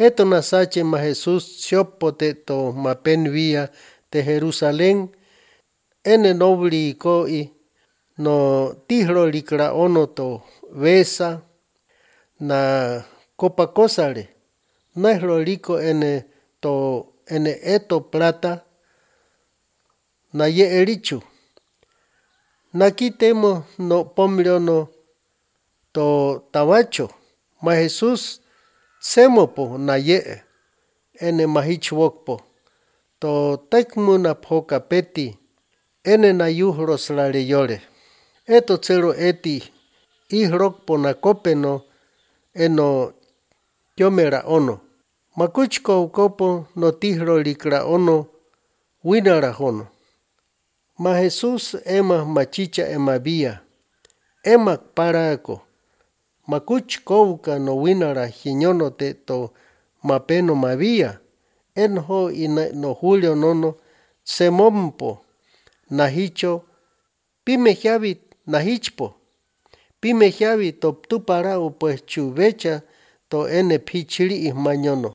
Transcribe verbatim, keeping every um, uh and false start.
Eto nasache ma Jesús siopote to mapen vía de Jerusalén, ene nobli koi no tihro likra ono to vesa na copa cosare, nahro liko ene to ene eto plata na ye erichu. Nakitemo no pomliono to tawacho, ma Jesús semopo na ye ene mahichwokpo to tekmuna phoka peti ene na yuhros la yore. Eto cero eti ihrokpo na kopeno eno yomera ono. Makuchko ukopo no tihro likra ono winara hono. Ma Jesús ema machicha ema vía. Ema parako. Makuchkouka no winara hiñono te to mapeno mavía. Enho ina no julio nono semompo nahicho pime javit nahichpo. Pime javit to tu para pues chuvecha to ene pichiri mañono.